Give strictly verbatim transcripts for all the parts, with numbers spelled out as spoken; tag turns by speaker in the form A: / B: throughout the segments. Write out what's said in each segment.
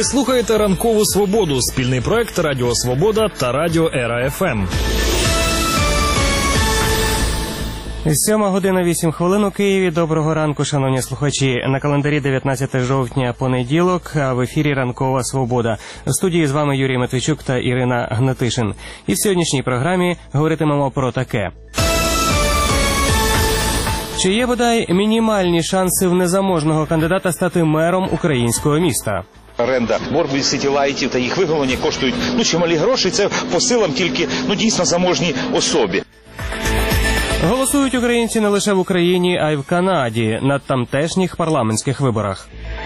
A: Ви слухаєте «Ранкову свободу» – спільний проект Радіо Свобода та Радіо Ера еф ем.
B: Сьома година вісім хвилин у Києві. Доброго ранку, шановні слухачі. На календарі дев'ятнадцяте жовтня, понеділок, а в ефірі «Ранкова свобода». В студії з вами Юрій Матвійчук та Ірина Гнатишин. І в сьогоднішній програмі говоритимемо про таке. Чи є бодай мінімальні шанси в незаможного кандидата стати мером українського міста?
C: Оренда Борбі Сітілайтів та їх виготовлення коштують ну чималі гроші. Це по силам тільки ну дійсно заможній особі.
B: Голосують українці не лише в Україні, а й в Канаді на тамтешніх парламентських виборах.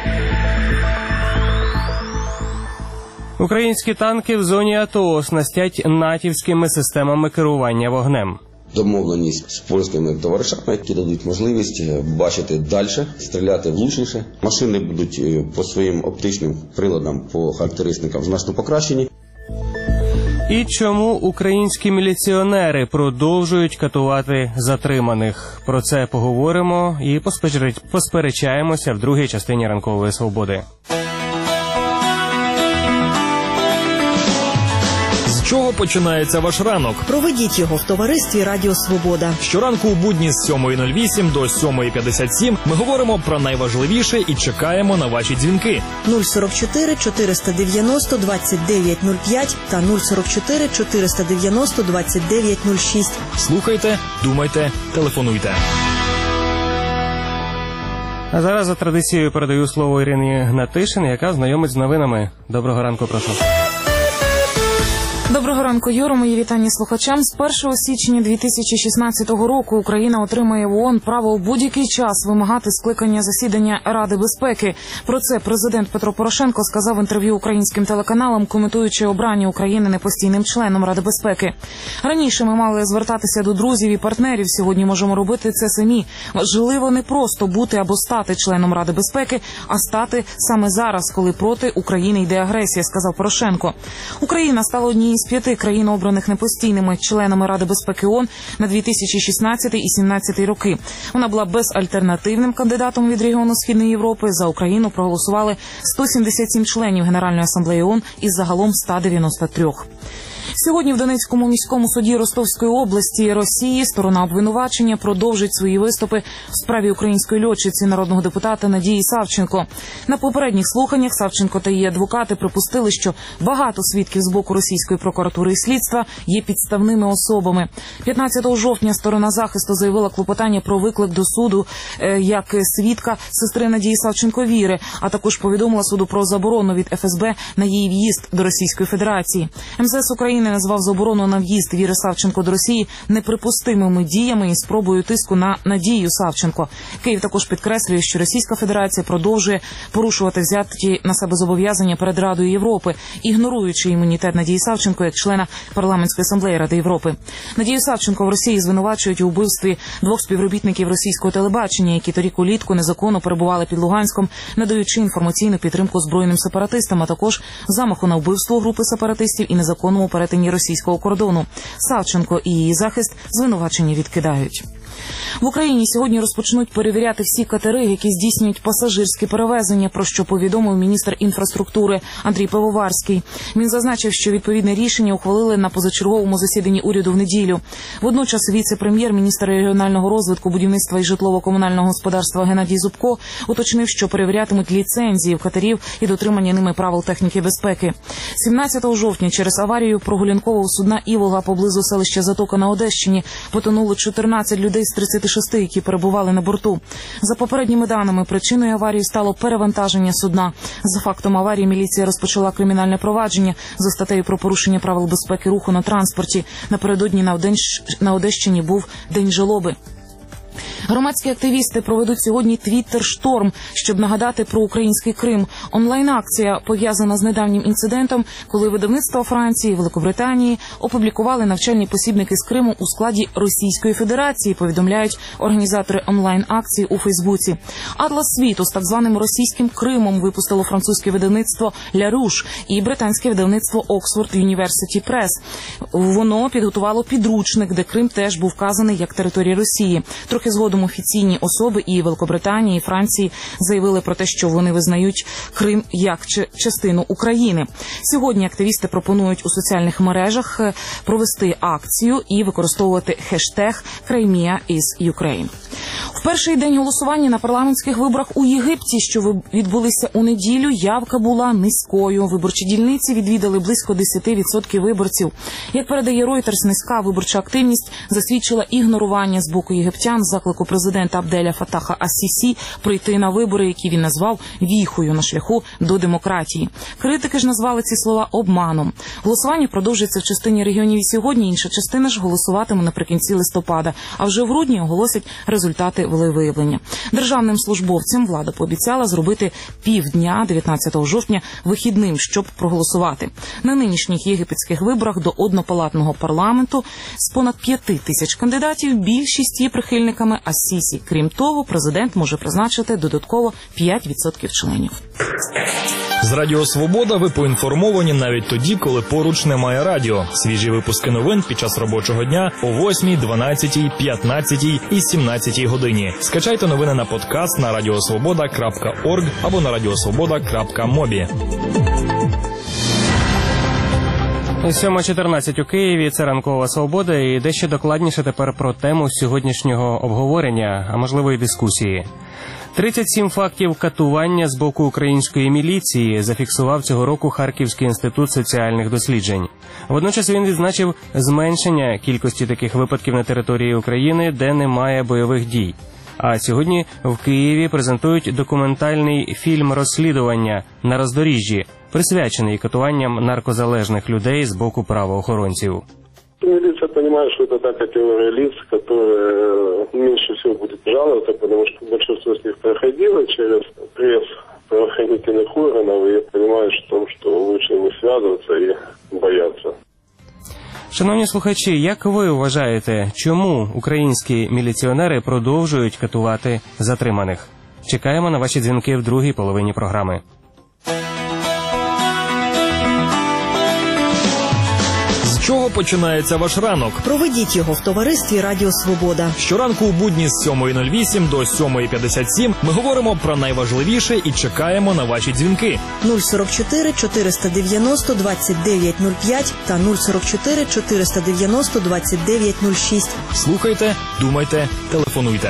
B: Українські танки в зоні АТО оснастять натівськими системами керування вогнем.
D: Домовленість з польськими товаришами, які дадуть можливість бачити далі, стріляти влучніше. Машини будуть по своїм оптичним приладам, по характеристикам значно покращені.
B: І чому українські міліціонери продовжують катувати затриманих? Про це поговоримо і посперечаємося в другій частині «Ранкової свободи».
A: З чого починається ваш ранок?
E: Проведіть його в товаристві Радіо Свобода.
A: Щоранку у будні з сьомої нуль вісім до сьомої п'ятдесят сім ми говоримо про найважливіше і чекаємо на ваші дзвінки.
E: нуль сорок чотири чотириста дев'яносто двадцять дев'ять нуль п'ять та нуль сорок чотири чотириста дев'яносто двадцять дев'ять нуль шість.
A: Слухайте, думайте, телефонуйте.
B: А зараз за традицією передаю слово Ірині Гнатишин, яка знайомить з новинами. Доброго ранку, прошу.
F: Доброго ранку, Юро. Мої вітання слухачам. З першого січня дві тисячі шістнадцятого року Україна отримає в ООН право у будь-який час вимагати скликання засідання Ради безпеки. Про це президент Петро Порошенко сказав в інтерв'ю українським телеканалам, коментуючи обрання України непостійним членом Ради безпеки. Раніше ми мали звертатися до друзів і партнерів, сьогодні можемо робити це самі. Важливо не просто бути або стати членом Ради безпеки, а стати саме зараз, коли проти України йде агресія, сказав Порошенко. Україна стала однією з п'яти країн, обраних непостійними членами Ради безпеки ООН на дві тисячі шістнадцятий і сімнадцятий роки. Вона була безальтернативним кандидатом від регіону Східної Європи. За Україну проголосували сто сімдесят сім членів Генеральної асамблеї ООН із загалом ста дев'яноста трьох. Сьогодні в Донецькому міському суді Ростовської області Росії сторона обвинувачення продовжить свої виступи в справі української льотчиці, народного депутата Надії Савченко. На попередніх слуханнях Савченко та її адвокати припустили, що багато свідків з боку російської прокуратури і слідства є підставними особами. п'ятнадцятого жовтня сторона захисту заявила клопотання про виклик до суду е, як свідка сестри Надії Савченко Віри, а також повідомила суду про заборону від еф ес бе на її в'їзд до Російської Федерації. ем зе ес України назвав заборону на в'їзд Віри Савченко до Росії неприпустимими діями і спробою тиску на Надію Савченко. Київ також підкреслює, що Російська Федерація продовжує порушувати взяті на себе зобов'язання перед Радою Європи, ігноруючи імунітет Надії Савченко як члена парламентської асамблеї Ради Європи. Надію Савченко в Росії звинувачують у вбивстві двох співробітників російського телебачення, які торік улітку незаконно перебували під Луганськом, надаючи інформаційну підтримку збройним сепаратистам, а також замаху на вбивство групи сепаратистів і незаконному перетині російського кордону. Савченко і її захист звинувачення відкидають. В Україні сьогодні розпочнуть перевіряти всі катери, які здійснюють пасажирські перевезення, про що повідомив міністр інфраструктури Андрій Пивоварський. Він зазначив, що відповідне рішення ухвалили на позачерговому засіданні уряду в неділю. Водночас віце-прем'єр, міністр регіонального розвитку, будівництва і житлово-комунального господарства Геннадій Зубко уточнив, що перевірятимуть ліцензії в катерів і дотримання ними правил техніки безпеки. сімнадцятого жовтня через аварію прогулянкового судна «Іволга» поблизу селища Затока на Одещині потонуло чотирнадцять людей з тридцяти шести, які перебували на борту. За попередніми даними, причиною аварії стало перевантаження судна. За фактом аварії міліція розпочала кримінальне провадження за статтею про порушення правил безпеки руху на транспорті. Напередодні на Одещині був День жалоби. Громадські активісти проведуть сьогодні твіттер-шторм, щоб нагадати про український Крим. Онлайн-акція пов'язана з недавнім інцидентом, коли видавництва Франції і Великобританії опублікували навчальні посібники з Криму у складі Російської Федерації, повідомляють організатори онлайн-акції у Фейсбуці. Атлас світу з так званим російським Кримом випустило французьке видавництво «Ля Руш» і британське видавництво «Oxford University Press». Воно підготувало підручник, де Крим теж був вказаний як територія Росії. Трохи згодом Згодом офіційні особи і Великобританії, і Франції заявили про те, що вони визнають Крим як частину України. Сьогодні активісти пропонують у соціальних мережах провести акцію і використовувати хештег «Crimea is Ukraine». В перший день голосування на парламентських виборах у Єгипті, що відбулися у неділю, явка була низькою. Виборчі дільниці відвідали близько десять відсотків виборців. Як передає Reuters, низька виборча активність засвідчила ігнорування з боку єгиптян заклику президента Абделя Фатаха ас-Сісі прийти на вибори, які він назвав віхою на шляху до демократії. Критики ж назвали ці слова обманом. Голосування продовжується в частині регіонів і сьогодні, інша частина ж голосуватиме наприкінці листопада, а вже в грудні оголосять результати волевиявлення. Державним службовцям влада пообіцяла зробити півдня дев'ятнадцятого жовтня вихідним, щоб проголосувати. На нинішніх єгипетських виборах до однопалатного парламенту з понад п'яти тисяч кандидатів більшість є прихильниками ас-Сісі. Крім того, президент може призначити додатково п'ять відсотків членів.
A: З Радіо Свобода ви поінформовані навіть тоді, коли поруч немає радіо. Свіжі випуски новин під час робочого дня о восьмій, дванадцятій, п'ятнадцятій і сімнадцятій годині. Скачайте новини на подкаст на радіосвобода крапка орг або на радіосвобода крапка мобі.
B: сьома чотирнадцять у Києві, це ранкова свобода, і дещо докладніше тепер про тему сьогоднішнього обговорення, а можливо і дискусії. тридцять сім фактів катування з боку української міліції зафіксував цього року Харківський інститут соціальних досліджень. Водночас він відзначив зменшення кількості таких випадків на території України, де немає бойових дій. А сьогодні в Києві презентують документальний фільм розслідування «На роздоріжжі», присвячений катуванням наркозалежних людей з боку правоохоронців.
G: Милиция понимает, что это та категория лиц, которая меньше всего будет жаловаться, потому что большинство из них проходило через пресс правоохранительных органов и понимают, что лучше не связываться и бояться.
B: Шановні слухачі, як ви вважаєте, чому українські міліціонери продовжують катувати затриманих? Чекаємо на ваші дзвінки в другій половині програми.
A: З чого починається ваш ранок?
E: Проведіть його в товаристві Радіо Свобода.
A: Щоранку у будні з сьомої нуль вісім до сьомої п'ятдесят сім ми говоримо про найважливіше і чекаємо на ваші дзвінки.
E: нуль сорок чотири чотириста дев'яносто двадцять дев'ять нуль п'ять та нуль сорок чотири чотириста дев'яносто двадцять дев'ять нуль шість.
A: Слухайте, думайте, телефонуйте.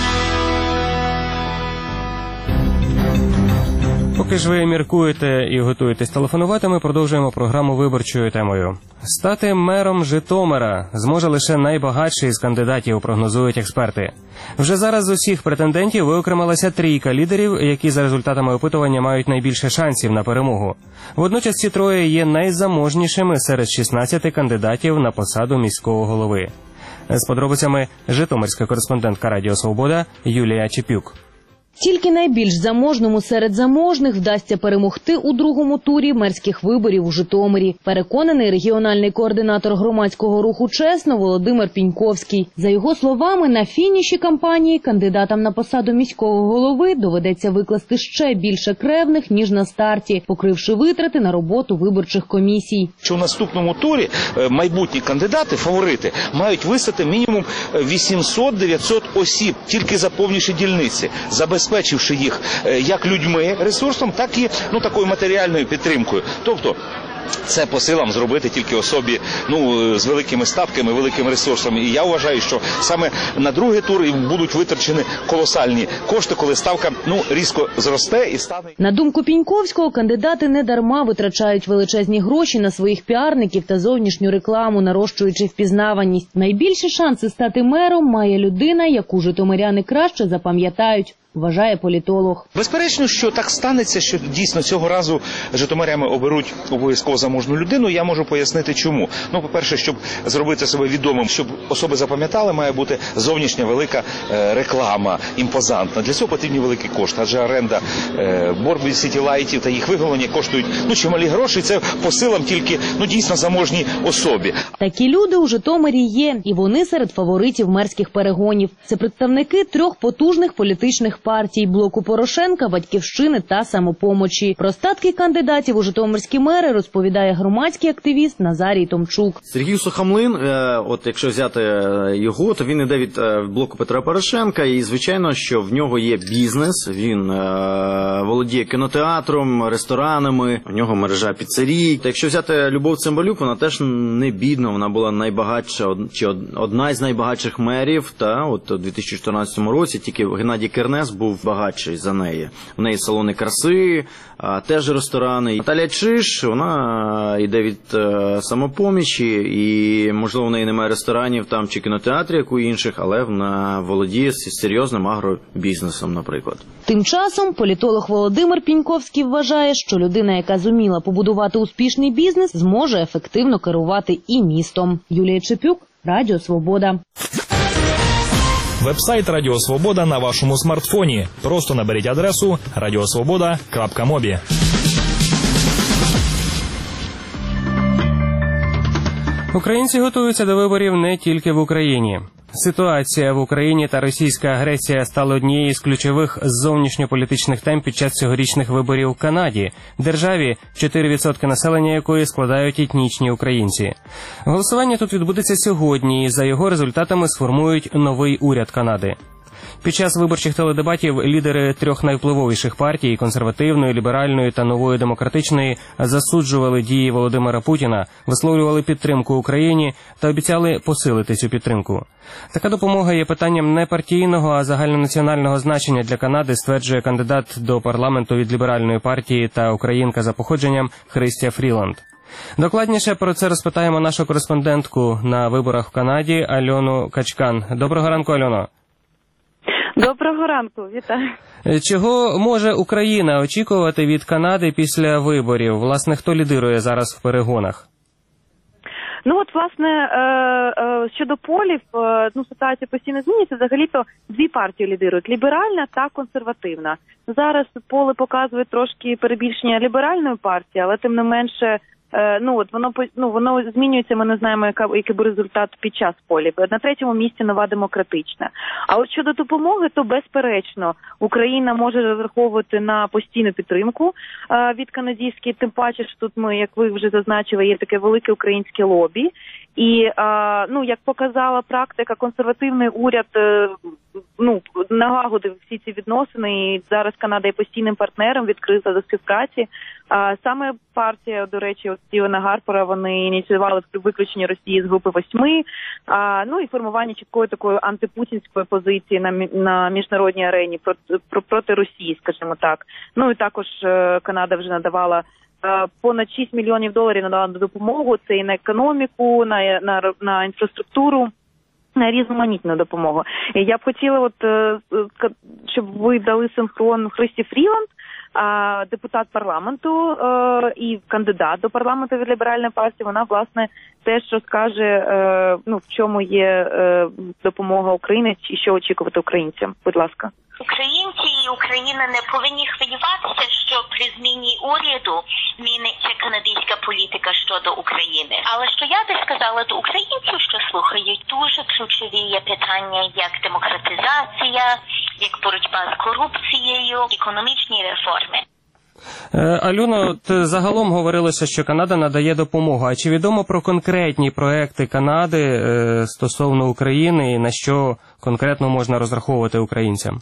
B: Поки ж ви міркуєте і готуєтесь телефонувати, ми продовжуємо програму виборчою темою. Стати мером Житомира зможе лише найбагатший з кандидатів, прогнозують експерти. Вже зараз з усіх претендентів виокремилася трійка лідерів, які за результатами опитування мають найбільше шансів на перемогу. Водночас ці троє є найзаможнішими серед шістнадцяти кандидатів на посаду міського голови. З подробицями житомирська кореспондентка Радіо Свобода Юлія Чепюк.
H: Тільки найбільш заможному серед заможних вдасться перемогти у другому турі мерських виборів у Житомирі. Переконаний регіональний координатор громадського руху «Чесно» Володимир Піньковський. За його словами, на фініші кампанії кандидатам на посаду міського голови доведеться викласти ще більше кревних, ніж на старті, покривши витрати на роботу виборчих комісій.
C: Що у наступному турі майбутні кандидати, фаворити, мають висити мінімум вісімсот-дев'ятсот осіб, тільки заповнивши дільниці, забезпечивши їх як людьми, ресурсом, так і ну, такою матеріальною підтримкою. Тобто це по силам зробити тільки особі ну, з великими статками, великим ресурсом. І я вважаю, що саме на другий тур будуть витрачені колосальні кошти, коли ставка ну, різко зросте і стане...
H: На думку Піньковського, кандидати не дарма витрачають величезні гроші на своїх піарників та зовнішню рекламу, нарощуючи впізнаваність. Найбільші шанси стати мером має людина, яку житомиряни краще запам'ятають, вважає політолог.
C: Безперечно, що так станеться, що дійсно цього разу житомиряни оберуть обов'язково заможну людину. Я можу пояснити чому. Ну, по-перше, щоб зробити себе відомим, щоб особи запам'ятали, має бути зовнішня велика е, реклама, імпозантна. Для цього потрібні великі кошти, адже оренда е, борбі сітілайтів та їх виголення коштують ну, чималі гроші. Це по силам тільки ну, дійсно заможній особі.
H: Такі люди у Житомирі є, і вони серед фаворитів мерських перегонів. Це представники трьох потужних політичних партій – Блоку Порошенка, Батьківщини та Самопомочі. Про статки кандидатів у житомирські мери розповідає громадський активіст Назарій Томчук.
I: Сергій Сухомлин, от якщо взяти його, то він іде від Блоку Петра Порошенка, і звичайно, що в нього є бізнес, він володіє кінотеатром, ресторанами, у нього мережа піцерій. Та якщо взяти Любов Цимбалюк, вона теж не бідна, вона була найбагатша, чи одна з найбагатших мерів, та от у дві тисячі чотирнадцятому році тільки Геннадій Кернес був багатший за неї. У неї салони краси, теж ресторани. Наталя Чиш, вона йде від Самопомічі, і, можливо, в неї немає ресторанів там чи кінотеатрів, як у інших, але вона володіє серйозним агробізнесом, наприклад.
H: Тим часом політолог Володимир Піньковський вважає, що людина, яка зуміла побудувати успішний бізнес, зможе ефективно керувати і містом. Юлія Чепюк, Радіо Свобода.
A: Вебсайт Радіо Свобода на вашому смартфоні. Просто наберіть адресу радіосвобода крапка мобі.
B: Українці готуються до виборів не тільки в Україні. Ситуація в Україні та російська агресія стали однією з ключових зовнішньополітичних тем під час цьогорічних виборів в Канаді, державі, чотири відсотки населення якої складають етнічні українці. Голосування тут відбудеться сьогодні, і за його результатами сформують новий уряд Канади. Під час виборчих теледебатів лідери трьох найвпливовіших партій – консервативної, ліберальної та нової демократичної – засуджували дії Володимира Путіна, висловлювали підтримку Україні та обіцяли посилити цю підтримку. Така допомога є питанням не партійного, а загальнонаціонального значення для Канади, стверджує кандидат до парламенту від ліберальної партії та українка за походженням Христя Фріланд. Докладніше про це розпитаємо нашу кореспондентку на виборах в Канаді Альону Качкан. Доброго ранку, Альоно.
J: Доброго ранку, вітаю.
B: Чого може Україна очікувати від Канади після виборів? Власне, хто лідирує зараз в перегонах?
J: Ну от, власне, щодо полів, ну, ситуація постійно змінюється. Взагалі-то дві партії лідирують – ліберальна та консервативна. Зараз поле показує трошки перебільшення ліберальної партії, але тим не менше, ну от воно ну воно змінюється. Ми не знаємо, яка який буде результат під час полів. На третьому місці нова демократична. А от щодо допомоги, то безперечно Україна може розраховувати на постійну підтримку а, від канадської. Тим паче, що тут ми, як ви вже зазначили, є таке велике українське лобі. І, а, ну, як показала практика, консервативний уряд ну, налагодив всі ці відносини, і зараз Канада є постійним партнером, відкрита до співпраці. А саме партія, до речі, от Стівена Гарпера, вони ініціювали виключення Росії з групи восьми, а, ну і формування чіткої такої антипутінської позиції на, на міжнародній арені проти, проти Росії, скажімо так. Ну і також Канада вже надавала понад шість мільйонів доларів надала допомогу, це і на економіку, на, на, на інфраструктуру, на різноманітну допомогу. І я б хотіла, от, щоб ви дали синхрон Христі Фріланд, депутат парламенту і кандидат до парламенту від ліберальної партії. Вона, власне, теж розкаже, ну, в чому є допомога України і що очікувати українцям. Будь ласка.
K: Українці і Україна не повинні хвилюватися, що при зміні уряду зміниться канадська політика щодо України. Але що я би сказала до українців, що слухають, дуже ключові є питання, як демократизація, як боротьба з корупцією, економічні реформи.
B: Альона, от загалом говорилося, що Канада надає допомогу. А чи відомо про конкретні проекти Канади е, стосовно України і на що конкретно можна розраховувати українцям?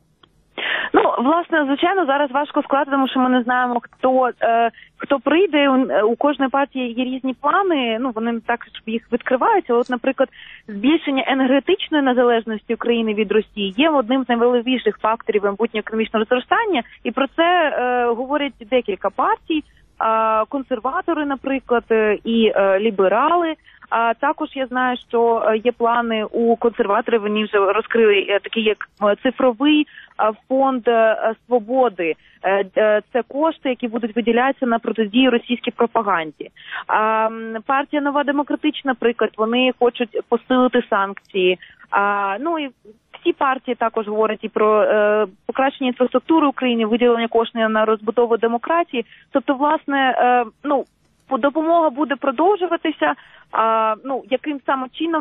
J: Ну, власне, звичайно, зараз важко сказати, тому що ми не знаємо, хто е, хто прийде. У кожної партії є різні плани, ну, вони так їх відкриваються. От, наприклад, збільшення енергетичної незалежності України від Росії є одним з найважливіших факторів майбутнього економічного зростання, і про це е, говорять декілька партій, е, консерватори, наприклад, і е, ліберали. А також я знаю, що є плани у консерваторів, вони вже розкрили такий як цифровий фонд свободи. Це кошти, які будуть виділятися на протидію російській пропаганді. А партія Нова Демократична, наприклад, вони хочуть посилити санкції. А, ну і всі партії також говорять і про е, покращення інфраструктури України, виділення коштів на розбудову демократії. Тобто, власне, е, ну, допомога буде продовжуватися. А, ну, яким саме чином,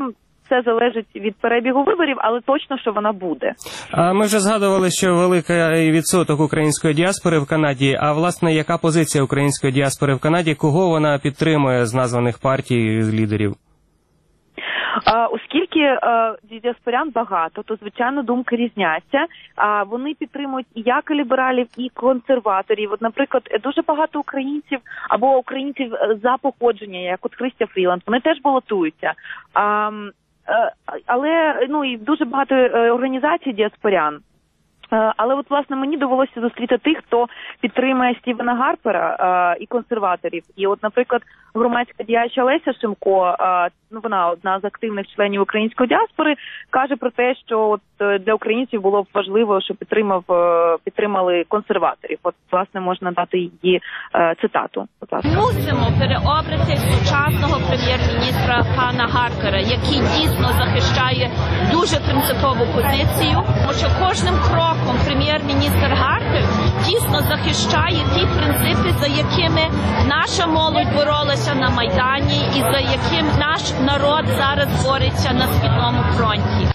J: все залежить від перебігу виборів, але точно, що вона буде.
B: А ми вже згадували, що великий відсоток української діаспори в Канаді. А власне, яка позиція української діаспори в Канаді? Кого вона підтримує з названих партій, з лідерів?
J: А, оскільки а, діаспорян багато, то, звичайно, думки різняться. А, вони підтримують і як лібералів, і консерваторів. От, наприклад, дуже багато українців або українців за походження, як от Христя Фріланд, вони теж балотуються. А, але ну, і дуже багато організацій діаспорян. Але от, власне, мені довелося зустріти тих, хто підтримує Стівена Гарпера а, і консерваторів. І от, наприклад, громадська діяча Леся Шимко, а, ну, вона одна з активних членів української діаспори, каже про те, що от для українців було б важливо, що підтримав, підтримали консерваторів. От, власне, можна дати її а, цитату.
L: Мусимо переобрати сучасного прем'єр-міністра пана Гарпера, який дійсно захищає дуже принципову позицію, тому що кожним кроком прем'єр-міністр Гарпер дійсно захищає ті принципи, за якими наша молодь боролася на Майдані і за яким наш народ зараз бореться на Східному фронті.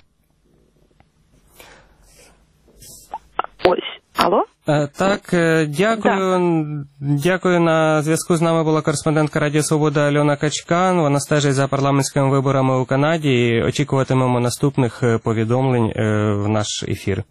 J: Ось. Алло?
B: Так, дякую. Да. Дякую. На зв'язку з нами була кореспондентка Радіо Свобода Альона Качкан. Вона стежить за парламентськими виборами у Канаді і очікуватимемо наступних повідомлень в наш ефір.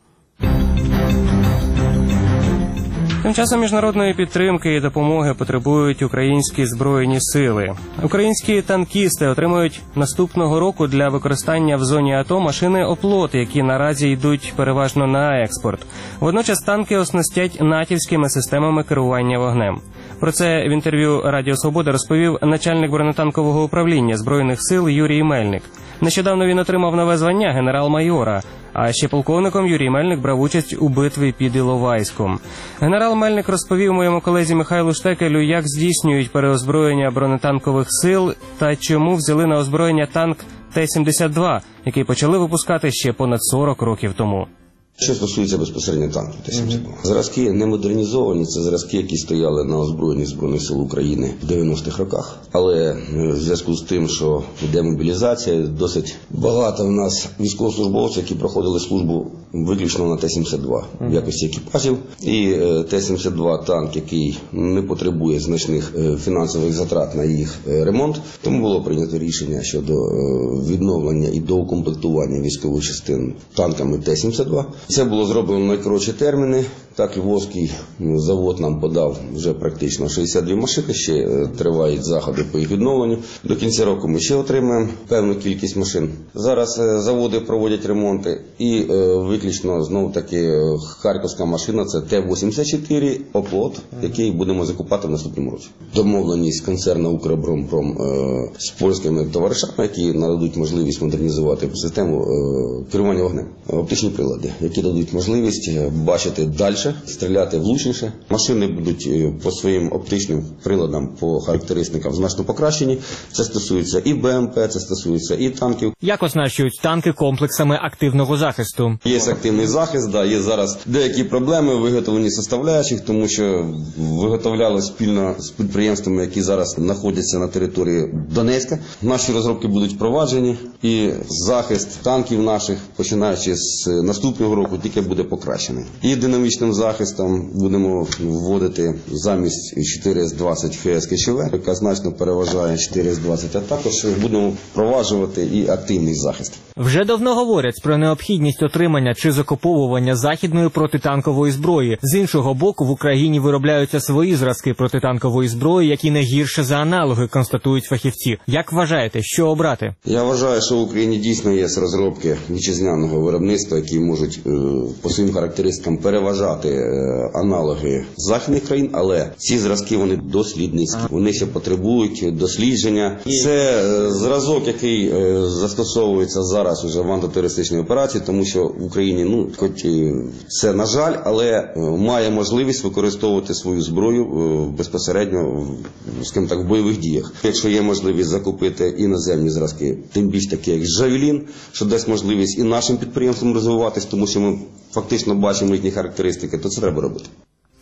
B: Тим часом міжнародної підтримки і допомоги потребують українські Збройні сили. Українські танкісти отримують наступного року для використання в зоні АТО машини «Оплот», які наразі йдуть переважно на експорт. Водночас танки оснастять натівськими системами керування вогнем. Про це в інтерв'ю Радіо Свобода розповів начальник бронетанкового управління Збройних сил Юрій Мельник. Нещодавно він отримав нове звання генерал-майора, а ще полковником Юрій Мельник брав участь у битві під Іловайськом. Генерал Мельник розповів моєму колезі Михайлу Штекелю, як здійснюють переозброєння бронетанкових сил та чому взяли на озброєння танк Т сімдесят два, який почали випускати ще понад сорок років тому.
D: Що стосується безпосередньо танків Т сімдесят два. Зразки не модернізовані, це зразки, які стояли на озброєнні Збройних сил України в дев'яностих роках. Але в зв'язку з тим, що йде мобілізація, досить багато в нас військовослужбовців, які проходили службу виключно на Т сімдесят два в якості екіпажів. І Т сімдесят два танк, який не потребує значних фінансових затрат на їх ремонт. Тому було прийнято рішення щодо відновлення і доукомплектування військових частин танками Т сімдесят два. Це було зроблено в найкоротші терміни. Так, Львовський завод нам подав вже практично шістдесят дві машини, ще тривають заходи по їх відновленню. До кінця року ми ще отримаємо певну кількість машин. Зараз заводи проводять ремонти і виключно, знову-таки, харківська машина – це Т вісімдесят чотири «Оплот», який будемо закупати в наступному році. Домовленість концерну «Укроборонпром» з польськими товаришами, які нададуть можливість модернізувати систему керування вогнем. Оптичні прилади, які дадуть можливість бачити далі, стріляти влучніше. Машини будуть по своїм оптичним приладам, по характеристикам значно покращені. Це стосується і Б М П, це стосується і танків.
M: Як оснащують танки комплексами активного захисту?
D: Є активний захист, да, є зараз деякі проблеми в виготовленні составляючих, тому що виготовляли спільно з підприємствами, які зараз знаходяться на території Донецька. Наші розробки будуть впроваджені і захист танків наших, починаючи з наступного року, тільки буде покращений. І динамічним захистом будемо вводити замість чотири С двадцять Х С К Ч В, яка значно переважає чотири С двадцять, а також будемо впроваджувати і активний захист.
M: Вже давно говорять про необхідність отримання чи закуповування західної протитанкової зброї. З іншого боку, в Україні виробляються свої зразки протитанкової зброї, які не гірше за аналоги, констатують фахівці. Як вважаєте, що обрати?
D: Я вважаю, що в Україні дійсно є розробки вітчизняного виробництва, які можуть е, по своїм характеристикам переважати е, аналоги західних країн, але ці зразки, вони дослідницькі. Вони ще потребують дослідження. Це е, зразок, який е, застосовується зараз уже в антитерористичній операції, тому що в Україні, ну, хоч це на жаль, але має можливість використовувати свою зброю безпосередньо, скажімо так, в бойових діях. Якщо є можливість закупити іноземні зразки, тим більш такі, як «Жавелін», що дасть можливість і нашим підприємствам розвиватись, тому що ми фактично бачимо їхні характеристики, то це треба робити.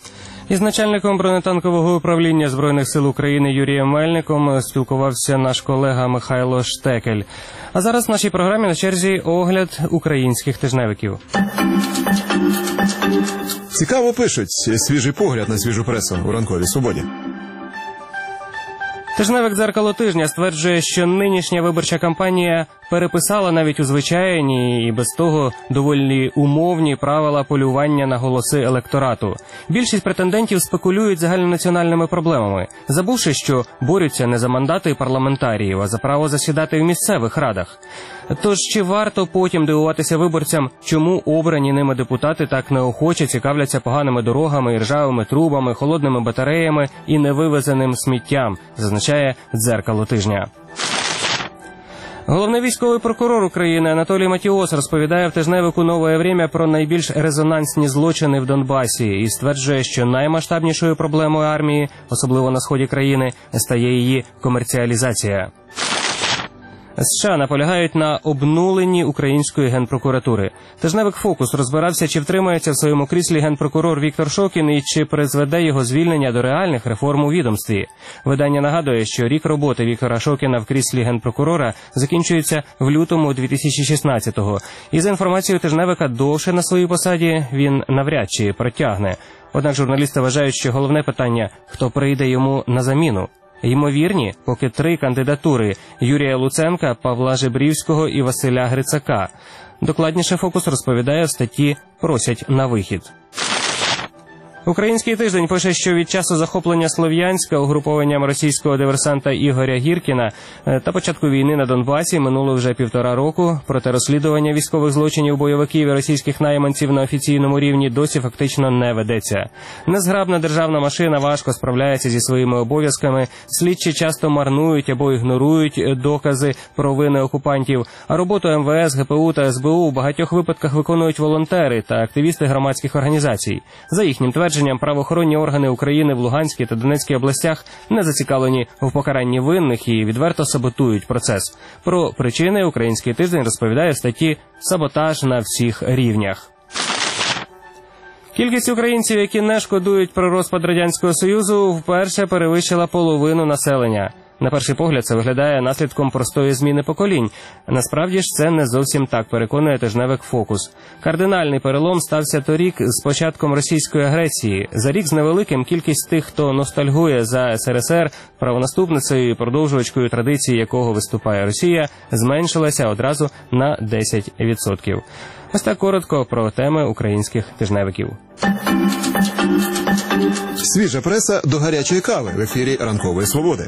B: Із начальником бронетанкового управління Збройних сил України Юрієм Мельником спілкувався наш колега Михайло Штекель. А зараз в нашій програмі на черзі огляд українських тижневиків.
N: Цікаво пишуть. Свіжий погляд на свіжу пресу у ранковій свободі.
B: Тижневик «Дзеркало тижня» стверджує, що нинішня виборча кампанія переписала навіть у звичайні і без того доволі умовні правила полювання на голоси електорату. Більшість претендентів спекулюють загальнонаціональними проблемами, забувши, що борються не за мандати парламентаріїв, а за право засідати в місцевих радах. Тож чи варто потім дивуватися виборцям, чому обрані ними депутати так неохоче цікавляться поганими дорогами, ржавими трубами, холодними батареями і невивезеним сміттям, зазначає «Дзеркало тижня». Головний військовий прокурор України Анатолій Матіос розповідає в тижневику «Нове время» про найбільш резонансні злочини в Донбасі і стверджує, що наймасштабнішою проблемою армії, особливо на сході країни, стає її комерціалізація. США наполягають на обнуленні української генпрокуратури. Тижневик «Фокус» розбирався, чи втримається в своєму кріслі генпрокурор Віктор Шокін і чи призведе його звільнення до реальних реформ у відомстві. Видання нагадує, що рік роботи Віктора Шокіна в кріслі генпрокурора закінчується в лютому дві тисячі шістнадцятого. І за інформацією тижневика, довше на своїй посаді він навряд чи протягне. Однак журналісти вважають, що головне питання – хто прийде йому на заміну. Ймовірні поки три кандидатури – Юрія Луценка, Павла Жебрівського і Василя Грицака. Докладніше «Фокус» розповідає в статті «Просять на вихід». Український тиждень пише, що від часу захоплення Слов'янська угрупованням російського диверсанта Ігоря Гіркіна та початку війни на Донбасі минуло вже півтора року, проте розслідування військових злочинів бойовиків і російських найманців на офіційному рівні досі фактично не ведеться. Незграбна державна машина важко справляється зі своїми обов'язками, слідчі часто марнують або ігнорують докази провини окупантів, а роботу ем ве ес, ге пе у та ес бе у в багатьох випадках виконують волонтери та активісти громадських організацій. За їхнім твердженням, правоохоронні органи України в Луганській та Донецькій областях не зацікавлені в покаранні винних і відверто саботують процес. Про причини «Український тиждень» розповідає в статті «Саботаж на всіх рівнях». Кількість українців, які не шкодують про розпад Радянського Союзу, вперше перевищила половину населення. На перший погляд це виглядає наслідком простої зміни поколінь. Насправді ж це не зовсім так, переконує тижневик «Фокус». Кардинальний перелом стався торік з початком російської агресії. За рік з невеликим кількість тих, хто ностальгує за ес ер ес ер, правонаступницею і продовжувачкою традиції якого виступає Росія, зменшилася одразу на десять відсотків. Ось так коротко про теми українських тижневиків.
N: Свіжа преса до гарячої кави в ефірі «Ранкової свободи».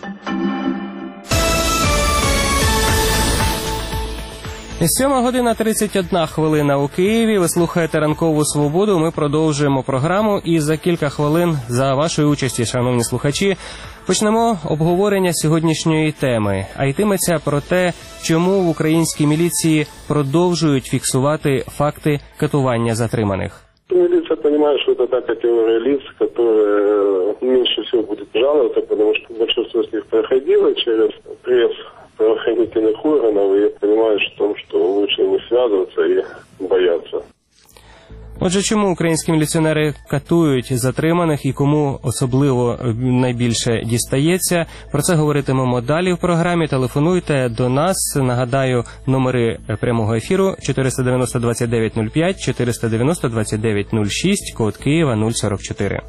B: Сьома година тридцять одна хвилина у Києві. Ви слухаєте «Ранкову свободу». Ми продовжуємо програму і за кілька хвилин за вашої участі, шановні слухачі, почнемо обговорення сьогоднішньої теми. А йтиметься про те, чому в українській міліції продовжують фіксувати факти катування затриманих.
G: Милиция понимает, что это та категория лиц, которая меньше всего будет жаловаться, потому что большинство из них проходило через пресс правоохранительных органов и понимают в том, что лучше не связываться и бояться.
B: Отже, чому українські міліціонери катують затриманих і кому особливо найбільше дістається? Про це говоритимемо далі в програмі. Телефонуйте до нас. Нагадаю, номери прямого ефіру чотириста дев'яносто двадцять дев'ять нуль п'ять, чотириста дев'яносто двадцять дев'ять нуль шість, код Києва нуль сорок чотири.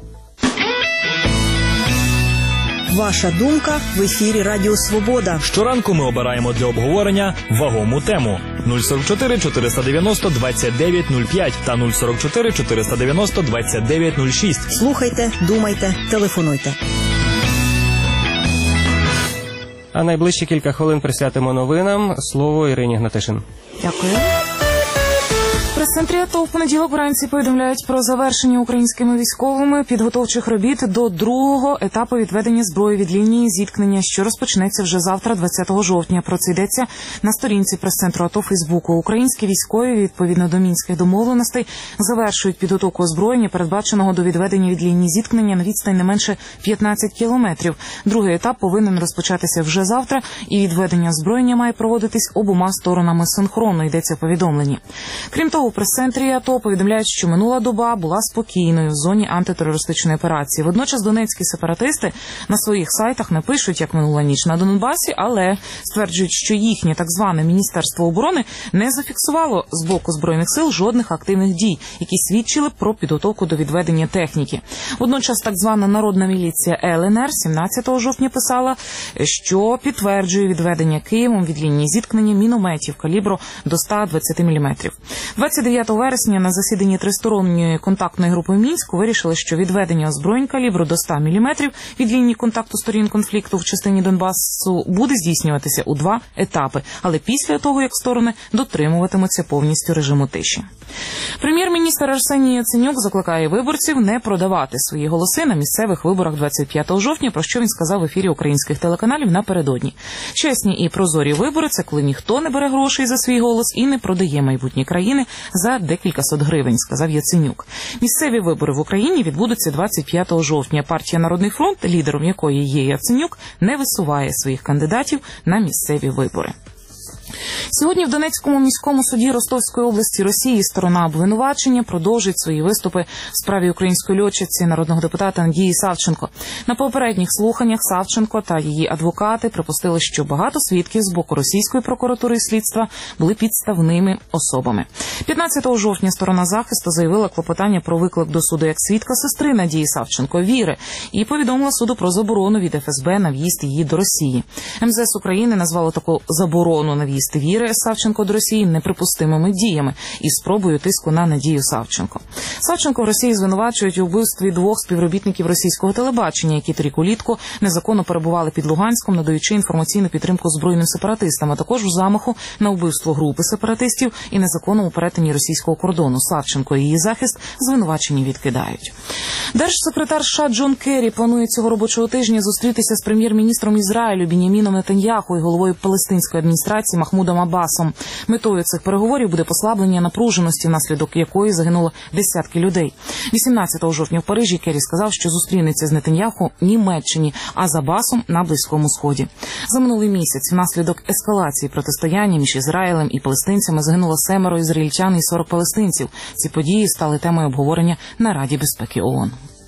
E: Ваша думка в ефірі Радіо Свобода.
A: Щоранку ми обираємо для обговорення вагому тему. нуль сорок чотири чотириста дев'яносто двадцять дев'ять нуль п'ять та нуль сорок чотири чотириста дев'яносто двадцять дев'ять нуль шість.
E: Слухайте, думайте, телефонуйте.
B: А найближчі кілька хвилин присвятимо новинам. Слово Ірині Гнатишин.
F: Дякую. В прес-центрі АТО в понеділок вранці повідомляють про завершення українськими військовими підготовчих робіт до другого етапу відведення зброї від лінії зіткнення, що розпочнеться вже завтра, двадцятого жовтня. Про це йдеться на сторінці прес-центру АТО Фейсбуку. Українські військові, відповідно до мінських домовленостей, завершують підготовку озброєння, передбаченого до відведення від лінії зіткнення на відстань не менше п'ятнадцять кілометрів. Другий етап повинен розпочатися вже завтра, і відведення озброєння має проводитись обома сторонами синхронно, йдеться в повідомленні. Крім того, в прес-центрі АТО повідомляють, що минула доба була спокійною в зоні антитерористичної операції. Водночас донецькі сепаратисти на своїх сайтах не пишуть, як минула ніч на Донбасі, але стверджують, що їхнє так зване Міністерство оборони не зафіксувало з боку Збройних сил жодних активних дій, які свідчили про підготовку до відведення техніки. Водночас так звана народна міліція ЛНР сімнадцятого жовтня писала, що підтверджує відведення Києвом від лінії зіткнення мінометів калібру до ста двадцяти міліметрів. двадцять дев'ятого вересня на засіданні тристоронньої контактної групи в Мінську вирішили, що відведення озброєнь калібру до ста міліметрів від лінії контакту сторін конфлікту в частині Донбасу буде здійснюватися у два етапи, але після того, як сторони дотримуватимуться повністю режиму тиші. Прем'єр-міністр Арсеній Яценюк закликає виборців не продавати свої голоси на місцевих виборах двадцять п'ятого жовтня, про що він сказав в ефірі українських телеканалів напередодні. Чесні і прозорі вибори – це коли ніхто не бере грошей за свій голос і не продає майбутні країни за декілька сот гривень, сказав Яценюк. Місцеві вибори в Україні відбудуться двадцять п'ятого жовтня. Партія «Народний фронт», лідером якої є Яценюк, не висуває своїх кандидатів на місцеві вибори. Сьогодні в Донецькому міському суді Ростовської області Росії сторона обвинувачення продовжить свої виступи в справі української льотчиці, народного депутата Надії Савченко. На попередніх слуханнях Савченко та її адвокати припустили, що багато свідків з боку російської прокуратури і слідства були підставними особами. п'ятнадцятого жовтня сторона захисту заявила клопотання про виклик до суду як свідка сестри Надії Савченко Віри і повідомила суду про заборону від еф ес бе на в'їзд її до Росії. ем зе ес України назвало таку заборону на в'їзд Віри Савченко до Росії неприпустимими діями і спробою тиску на Надію Савченко. Савченко в Росії звинувачують у вбивстві двох співробітників російського телебачення, які торік улітку незаконно перебували під Луганськом, надаючи інформаційну підтримку збройним сепаратистам, а також у замаху на вбивство групи сепаратистів і незаконному перетині російського кордону. Савченко і її захист звинувачення відкидають. Держсекретар США Джон Керрі планує цього робочого тижня зустрітися з прем'єр-міністром Ізраїлю Бін'яміном Нетаньяху і головою палестинської адміністрації Махмудом Аббасом. Метою цих переговорів буде послаблення напруженості, внаслідок якої загинуло десятки людей. вісімнадцятого жовтня в Парижі Керрі сказав, що зустрінеться з Нетаньяху в Німеччині, а з Аббасом на Близькому Сході. За минулий місяць внаслідок ескалації протистояння між Ізраїлем і палестинцями загинуло семеро ізраїльтян і сорок палестинців. Ці події стали темою обговорення на Раді безпеки ООН.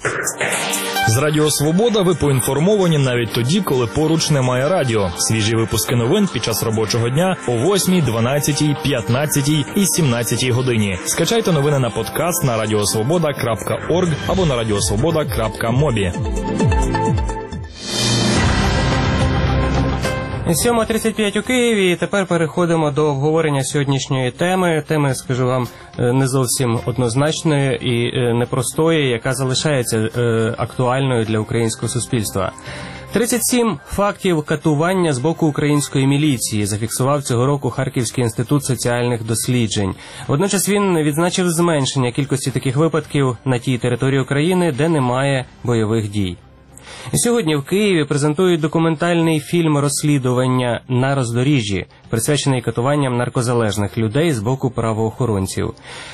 A: З Радіо Свобода ви поінформовані навіть тоді, коли поруч немає радіо. Свіжі випуски новин під час робочого дня о восьмій, дванадцятій, п'ятнадцятій і сімнадцятій годині. Скачайте новини на подкаст на радіосвобода крапка орг або на радіосвобода крапка мобі.
B: сьома тридцять п'ять у Києві, і тепер переходимо до обговорення сьогоднішньої теми. Теми, скажу вам, не зовсім однозначної і непростої, яка залишається актуальною для українського суспільства. тридцять сім фактів катування з боку української міліції зафіксував цього року Харківський інститут соціальних досліджень. Водночас він відзначив зменшення кількості таких випадків на тій території України, де немає бойових дій. Сьогодні в Києві презентують документальний фільм розслідування «На роздоріжжі», присвячений катуванням наркозалежних людей з боку правоохоронців.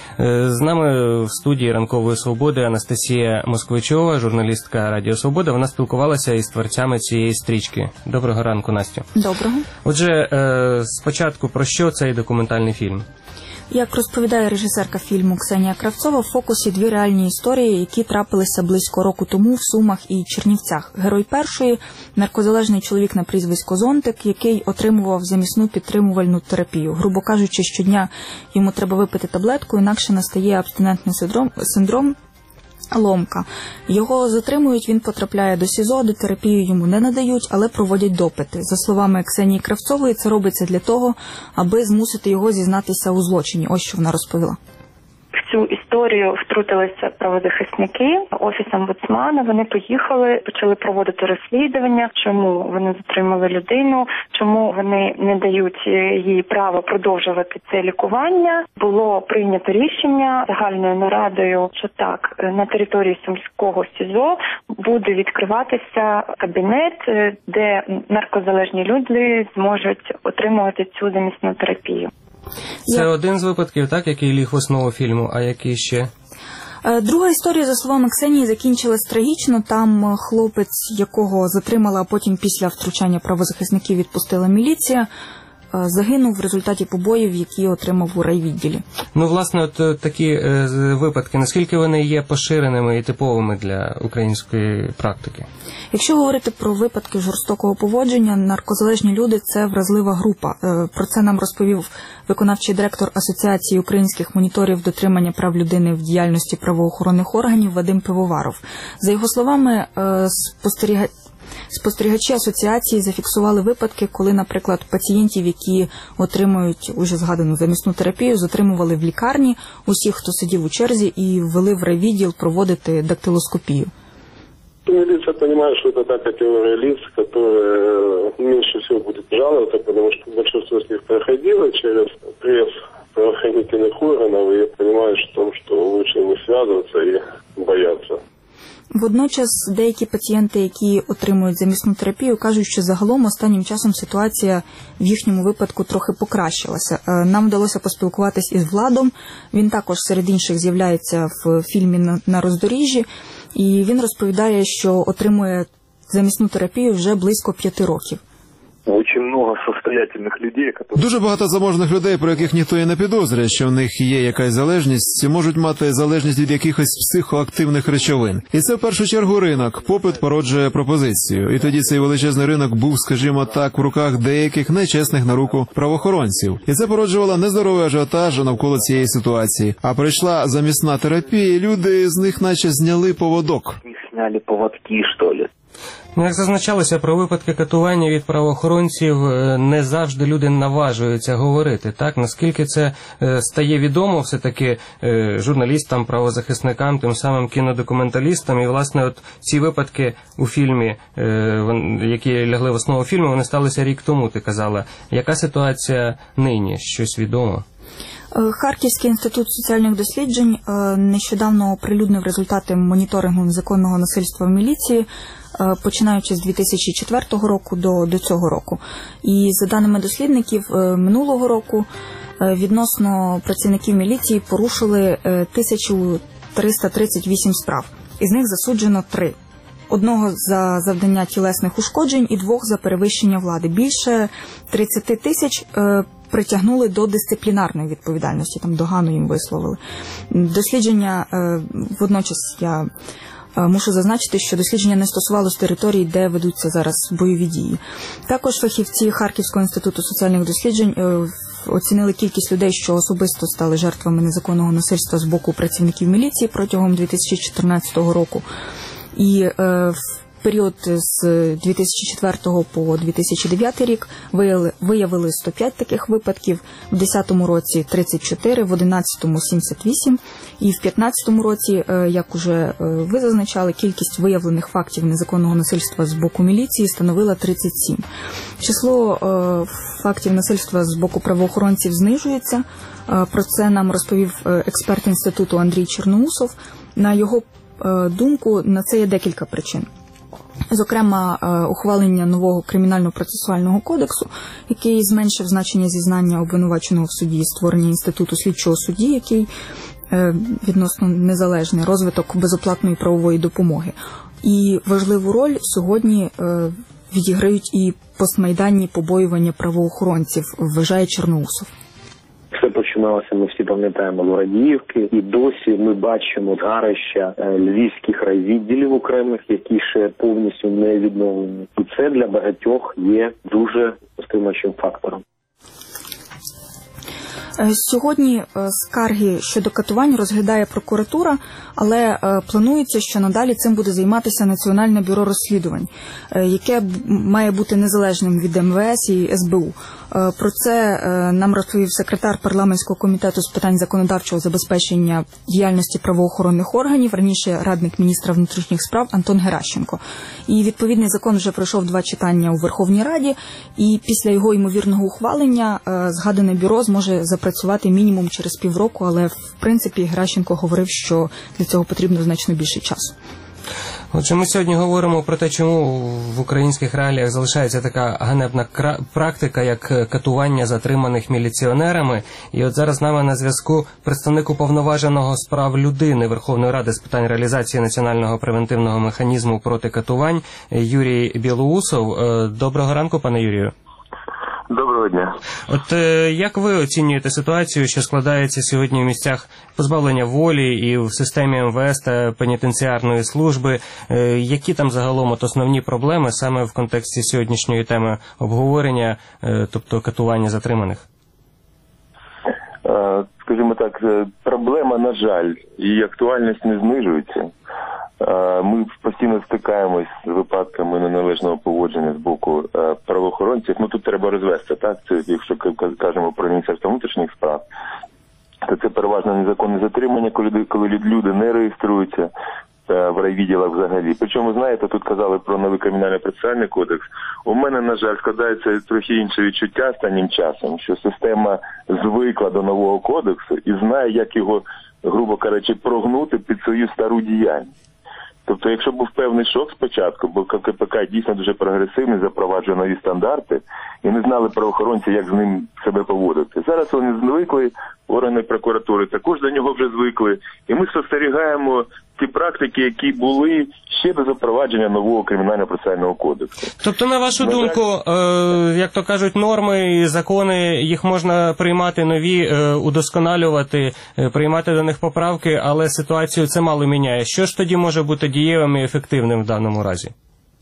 B: З нами в студії «Ранкової свободи» Анастасія Москвичова, журналістка Радіо Свобода. Вона спілкувалася із творцями цієї стрічки. Доброго ранку, Настю.
O: Доброго.
B: Отже, спочатку про що цей документальний фільм?
O: Як розповідає режисерка фільму Ксенія Кравцова, в фокусі дві реальні історії, які трапилися близько року тому в Сумах і Чернівцях. Герой першої – наркозалежний чоловік на прізвисько Зонтик, який отримував замісну підтримувальну терапію. Грубо кажучи, щодня йому треба випити таблетку, інакше настає абстинентний синдром, синдром ломка. Його затримують, він потрапляє до СІЗО, де терапію йому не надають, але проводять допити. За словами Ксенії Кравцової, це робиться для того, аби змусити його зізнатися у злочині. Ось що вона розповіла.
P: В цю історію втрутилися правозахисники Офісу омбудсмана. Вони поїхали, почали проводити розслідування, чому вони затримали людину, чому вони не дають їй право продовжувати це лікування. Було прийнято рішення загальною нарадою, що так, на території Сумського СІЗО буде відкриватися кабінет, де наркозалежні люди зможуть отримувати цю замісну терапію.
B: Це один з випадків, так, який ліг в основу фільму, а який ще?
O: Друга історія, за словами Ксенії, закінчилась трагічно. Там хлопець, якого затримала, а потім після втручання правозахисників відпустила міліція, загинув в результаті побоїв, які отримав у райвідділі.
B: Ну, власне, от такі е, випадки, наскільки вони є поширеними і типовими для української практики?
O: Якщо говорити про випадки жорстокого поводження, наркозалежні люди – це вразлива група. Е, про це нам розповів виконавчий директор Асоціації українських моніторів дотримання прав людини в діяльності правоохоронних органів Вадим Пивоваров. За його словами, е, спостеріга... спостерігачі асоціації зафіксували випадки, коли, наприклад, пацієнтів, які отримують уже згадану замісну терапію, затримували в лікарні усіх, хто сидів у черзі, і ввели в райвідділ проводити дактилоскопію.
G: Милиция понимает, что это та категория лиц, которая меньше всего будет жаловаться, потому что большинство с них проходило через пресс правоохранительных органов и понимают, что лучше не связываться и бояться.
O: Водночас деякі пацієнти, які отримують замісну терапію, кажуть, що загалом останнім часом ситуація в їхньому випадку трохи покращилася. Нам вдалося поспілкуватись із Владом, він також серед інших з'являється в фільмі «На роздоріжжі», і він розповідає, що отримує замісну терапію вже близько п'яти років.
Q: Очень много состоятельних людей, які...
N: Дуже багато заможних людей, про яких ніхто і не підозрює, що в них є якась залежність, можуть мати залежність від якихось психоактивних речовин. І це в першу чергу ринок. Попит породжує пропозицію. І тоді цей величезний ринок був, скажімо так, в руках деяких нечесних на руку правоохоронців. І це породжувало нездоровий ажіотаж навколо цієї ситуації. А прийшла замісна терапія, і люди з них наче зняли поводок.
Q: Зняли поводки, що ли?
B: Ну, як зазначалося, про випадки катування від правоохоронців не завжди люди наважуються говорити. Так, наскільки це стає відомо все-таки журналістам, правозахисникам, тим самим кінодокументалістам. І, власне, от ці випадки у фільмі, які лягли в основу фільму, вони сталися рік тому, ти казала. Яка ситуація нині? Щось відомо?
O: Харківський інститут соціальних досліджень нещодавно оприлюднив результати моніторингу незаконного насильства в міліції, починаючи з дві тисячі четвертого року до, до цього року. І за даними дослідників, минулого року відносно працівників міліції порушили тисячу триста тридцять вісім справ. Із них засуджено три. Одного за завдання тілесних ушкоджень і двох за перевищення влади. Більше тридцяти тисяч притягнули до дисциплінарної відповідальності, там догану їм висловили. Дослідження, водночас я мушу зазначити, що дослідження не стосувалося територій, де ведуться зараз бойові дії. Також фахівці Харківського інституту соціальних досліджень оцінили кількість людей, що особисто стали жертвами незаконного насильства з боку працівників міліції протягом дві тисячі чотирнадцятого року. І в період з дві тисячі четвертого по дві тисячі дев'ятий рік виявили сто п'ять таких випадків, в десятому році тридцять чотири, в одинадцятому сімдесят вісім, і в п'ятнадцятому році, як уже ви зазначали, кількість виявлених фактів незаконного насильства з боку міліції становила тридцять сім. Число фактів насильства з боку правоохоронців знижується. Про це нам розповів експерт інституту Андрій Черноусов. На його думку, на це є декілька причин. Зокрема, ухвалення нового кримінально-процесуального кодексу, який зменшив значення зізнання обвинуваченого в суді, створення інституту слідчого судді, який відносно незалежний, розвиток безоплатної правової допомоги. І важливу роль сьогодні відіграють і постмайданні побоювання правоохоронців, вважає Черноусов.
Q: Все починалося, ми всі пам'ятаємо, Вородіївки, і досі ми бачимо згарища львівських райвідділів окремих, які ще повністю не відновлені. І це для багатьох є дуже стримуючим фактором.
O: Сьогодні скарги щодо катувань розглядає прокуратура, але планується, що надалі цим буде займатися Національне бюро розслідувань, яке має бути незалежним від ем ве ес і ес бе у. Про це нам розповів секретар парламентського комітету з питань законодавчого забезпечення діяльності правоохоронних органів, раніше радник міністра внутрішніх справ Антон Геращенко. І відповідний закон вже пройшов два читання у Верховній Раді, і після його ймовірного ухвалення згадане бюро зможе запрацювати мінімум через півроку, але в принципі Геращенко говорив, що для цього потрібно значно більше часу.
B: Отже, ми сьогодні говоримо про те, чому в українських реаліях залишається така ганебна практика, як катування затриманих міліціонерами. І от зараз з нами на зв'язку представник уповноваженого з прав людини Верховної Ради з питань реалізації національного превентивного механізму проти катувань Юрій Білоусов. Доброго ранку, пане Юрію.
R: Доброго дня.
B: От е, як ви оцінюєте ситуацію, що складається сьогодні в місцях позбавлення волі і в системі ем ве ес та пенітенціарної служби? Е, які там загалом от основні проблеми саме в контексті сьогоднішньої теми обговорення, е, тобто катування затриманих?
R: Скажімо так, проблема, на жаль, її актуальність не знижується. Ми постійно стикаємось з випадками неналежного поводження з боку правоохоронців. Ну тут треба розвести, так? Це, якщо кажемо про Міністерство внутрішніх справ, то це переважно незаконне затримання, коли, коли люди не реєструються в райвідділах взагалі. Причому, знаєте, тут казали про новий кримінально-процесуальний кодекс. У мене, на жаль, складається трохи інше відчуття останнім часом, що система звикла до нового кодексу і знає, як його, грубо кажучи, прогнути під свою стару діяльність. Тобто, якщо був певний шок спочатку, бо ка ка пе ка дійсно дуже прогресивний, запроваджує нові стандарти, і не знали правоохоронці, як з ним себе поводити. Зараз вони звикли, органи прокуратури також до нього вже звикли, і ми спостерігаємо ті практики, які були ще до запровадження нового кримінально-процесуального кодексу.
B: Тобто, на вашу
R: на
B: думку, е, як то кажуть, норми і закони, їх можна приймати нові, е, удосконалювати, е, приймати до них поправки, але ситуацію це мало міняє. Що ж тоді може бути дієвим і ефективним в даному разі?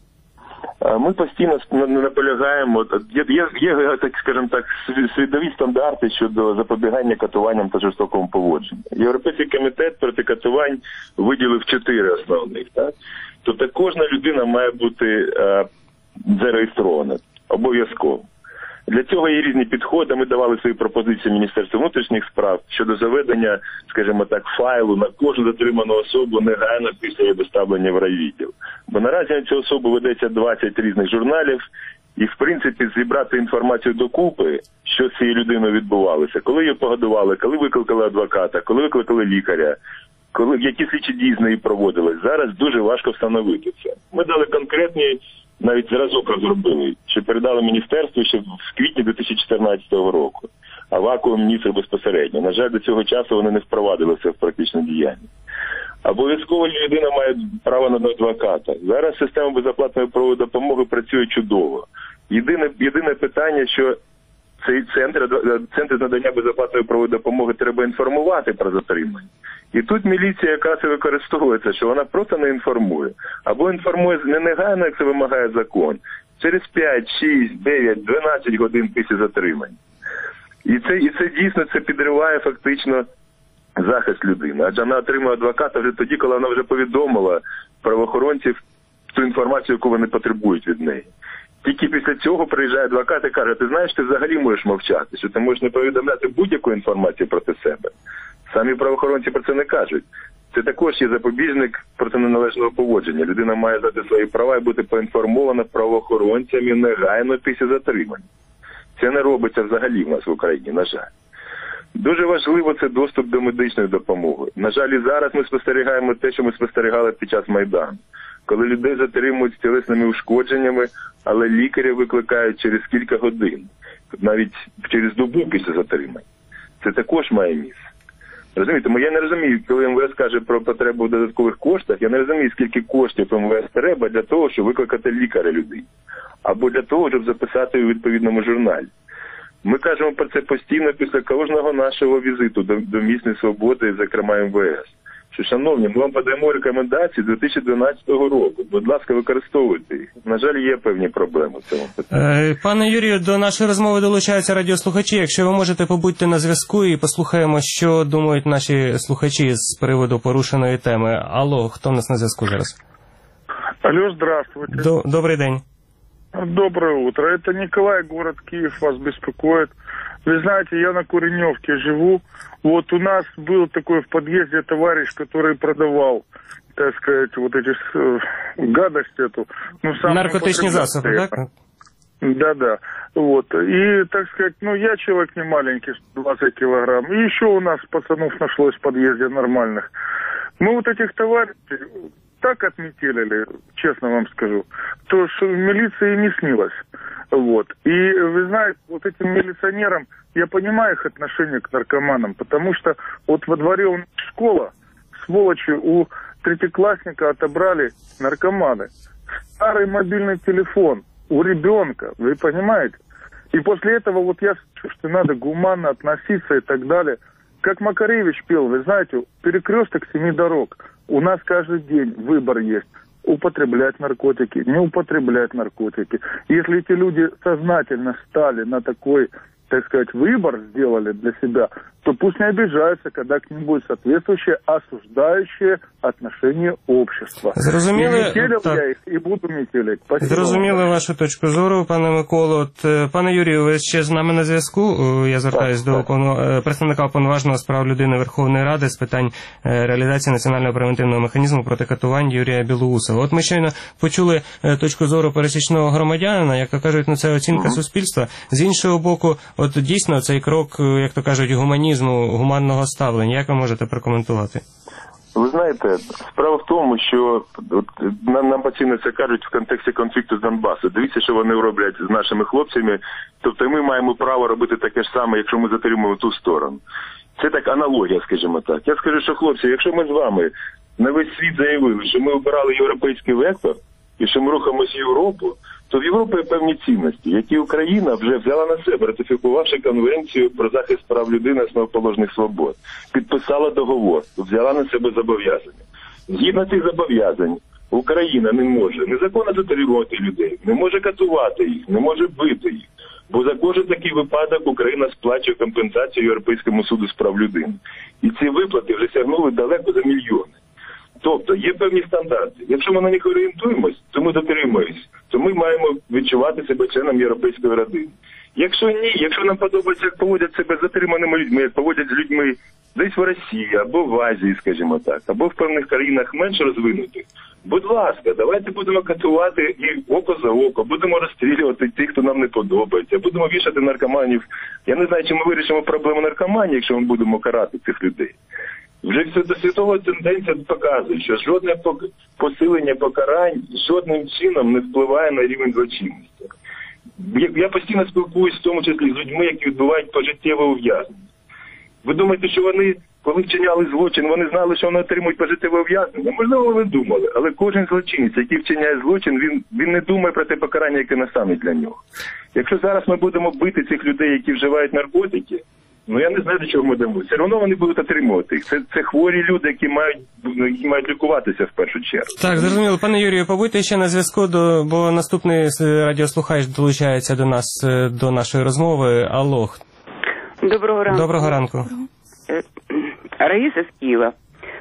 R: Ми постійно наполягаємо, є, є, є, так скажімо так, світові стандарти щодо запобігання катуванням та жорстокому поводженню. Європейський комітет проти катувань виділив чотири основних. Так? Тобто кожна людина має бути е, зареєстрована, обов'язково. Для цього є різні підходи. Ми давали свої пропозиції Міністерству внутрішніх справ щодо заведення, скажімо так, файлу на кожну затриману особу негайно після її доставлення в райвідділ. Бо наразі на цю особу ведеться двадцять різних журналів, і, в принципі, зібрати інформацію докупи, що з цією людиною відбувалося, коли її погодували, коли викликали адвоката, коли викликали лікаря, коли які слідчі дії з неї проводились. Зараз дуже важко встановити це. Ми дали конкретні, навіть зразок розробили, що передали міністерству ще в квітні дві тисячі чотирнадцятого року, а вакуум міністр безпосередньо. На жаль, до цього часу вони не впровадили це в практичну діяльність. Обов'язково людина має право на адвоката. Зараз система безоплатної правової допомоги працює чудово. Єдине, єдине питання, що цей центр, центр надання безоплатної правової допомоги треба інформувати про затримання. І тут міліція якраз і використовується, що вона просто не інформує. Або інформує не негайно, як це вимагає закон, через п'ять, шість, дев'ять, дванадцять годин після затримання. І це, і це дійсно це підриває фактично захист людини. Адже вона отримує адвоката вже тоді, коли вона вже повідомила правоохоронців ту інформацію, яку вони потребують від неї. Тільки після цього приїжджає адвокат і каже, ти знаєш, ти взагалі можеш мовчати, що ти можеш не повідомляти будь-яку інформацію проти себе. Самі правоохоронці про це не кажуть. Це також є запобіжник проти неналежного поводження. Людина має знати свої права і бути поінформована правоохоронцями негайно після затримання. Це не робиться взагалі в нас в Україні, на жаль. Дуже важливо це доступ до медичної допомоги. На жаль, і зараз ми спостерігаємо те, що ми спостерігали під час Майдану. Коли людей затримують з тілесними ушкодженнями, але лікаря викликають через кілька годин, навіть через добу після затримання. Це також має місце. Розумієте, я не розумію, коли ем ве ес каже про потребу в додаткових коштах, я не розумію, скільки коштів ем ве ес треба для того, щоб викликати лікаря людині. Або для того, щоб записати у відповідному журналі. Ми кажемо про це постійно після кожного нашого візиту до, до місця свободи, зокрема ем ве ес. Що, шановні, ми вам подаємо рекомендації дві тисячі дванадцятого року. Будь ласка, використовуйте їх. На жаль, є певні проблеми в цьому питанні.
B: Пане Юрію, до нашої розмови долучаються радіослухачі. Якщо ви можете, побудьте на зв'язку і послухаємо, що думають наші слухачі з приводу порушеної теми. Алло, хто в нас на зв'язку зараз?
S: Алло, здравствуйте.
B: До, добрий день.
S: Доброе утро. Это Николай, город Киев, вас беспокоит. Вы знаете, я на Куреневке живу. Вот у нас был такой в подъезде товарищ, который продавал, так сказать, вот эти э, гадости эту. Ну,
B: наркотичные засобы, да?
S: Да-да. Вот. И, так сказать, ну, я человек не маленький, двадцать килограмм. И еще у нас пацанов нашлось в подъезде нормальных. Мы вот этих товарищей так отметелили, честно вам скажу, то, что в милиции не снилось. Вот. И вы знаете, вот этим милиционерам, я понимаю их отношение к наркоманам, потому что вот во дворе у нас школа, сволочи, у третьеклассника отобрали наркоманы. Старый мобильный телефон у ребенка, вы понимаете? И после этого вот я слышу, что надо гуманно относиться и так далее. Как Макаревич пел, вы знаете, перекресток семи дорог. У нас каждый день выбор есть. Употреблять наркотики, не употреблять наркотики. Если эти люди сознательно стали на такой, так сказать, выбор сделали для себя, то пусть не обижаются, когда к ним будет соответствующее осуждающее отношение общества.
B: Зрозуміли,
S: і метелив
B: так.
S: я їх, і буду метелить. Спасибо.
B: Зрозуміли вашу точку зору, пане Миколо. От, е, пане Юрію, ви ще з нами на зв'язку? Е, Я звертаюся до уповно- е, представника уповноваженого з прав людини Верховної Ради з питань е, реалізації національного превентивного механізму проти катувань Юрія Білоусова. От ми щойно почули е, точку зору пересічного громадянина, як то кажуть, ну це оцінка uh-huh. суспільства. З іншого боку, от дійсно цей крок, е, як то кажуть, гуманізму, гуманного ставлення. Як ви можете прокоментувати?
R: Ви знаєте, справа в тому, що от, нам, нам постійно це кажуть в контексті конфлікту з Донбасу. Дивіться, що вони роблять з нашими хлопцями. Тобто ми маємо право робити таке ж саме, якщо ми затримуємо ту сторону. Це так аналогія, скажімо так. Я скажу, що хлопці, якщо ми з вами на весь світ заявили, що ми обирали європейський вектор і що ми рухаємося в Європу, то в Європі є певні цінності, які Україна вже взяла на себе, ратифікувавши Конвенцію про захист прав людини, основоположних свобод. Підписала договор, взяла на себе зобов'язання. Згідно цих зобов'язань, Україна не може незаконно затримувати людей, не може катувати їх, не може бити їх. Бо за кожен такий випадок Україна сплачує компенсацію Європейському суду з прав людини. І ці виплати вже сягнули далеко за мільйони. Тобто є певні стандарти. Якщо ми на них орієнтуємось, то ми дотримуємось, то ми маємо відчувати себе членом європейської родини. Якщо ні, якщо нам подобається, як поводять себе з затриманими людьми, як поводять з людьми десь в Росії, або в Азії, скажімо так, або в певних країнах менш розвинутих, будь ласка, давайте будемо катувати і око за око, будемо розстрілювати тих, хто нам не подобається, будемо вішати наркоманів. Я не знаю, чи ми вирішимо проблему наркоманії, якщо ми будемо карати цих людей. Вже світова тенденція показує, що жодне посилення покарань жодним чином не впливає на рівень злочинності. Я постійно спілкуюсь в тому числі з людьми, які відбувають пожиттєве ув'язнення. Ви думаєте, що вони, коли вчиняли злочин, вони знали, що вони отримують пожиттєве ув'язнення? Можливо, вони думали, але кожен злочинець, який вчиняє злочин, він, він не думає про те покарання, яке настане для нього. Якщо зараз ми будемо бити цих людей, які вживають наркотики, ну я не знаю, до чого ми дамо. Все одно вони будуть отримувати їх. Це, це хворі люди, які мають, які мають лікуватися в першу чергу.
B: Так, зрозуміло. Пане Юрію, побудьте ще на зв'язку, до, бо наступний радіослухач долучається до нас, до нашої розмови. Алло.
T: Доброго ранку.
B: Доброго ранку.
T: Раїса з Києва.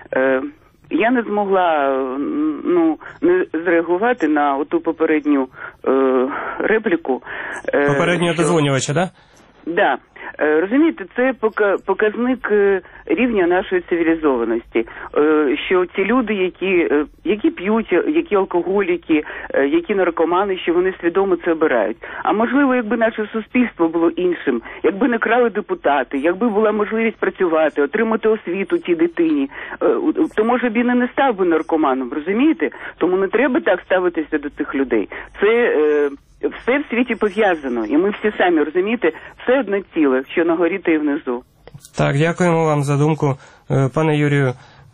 T: Я не змогла ну, не зреагувати на оту попередню е, репліку.
B: Попереднього що... дозвонювача, так?
T: Да? Так. Розумієте, це показник рівня нашої цивілізованості, що ці люди, які, які п'ють, які алкоголіки, які наркомани, що вони свідомо це обирають. А можливо, якби наше суспільство було іншим, якби не крали депутати, якби була можливість працювати, отримати освіту тій дитині, то може б він і не став би наркоманом, розумієте? Тому не треба так ставитися до цих людей. Це... Все в світі пов'язано, і ми всі самі, розумієте, все одне ціле, що на горі, та й внизу.
B: Так, дякуємо вам за думку, пане Юрію.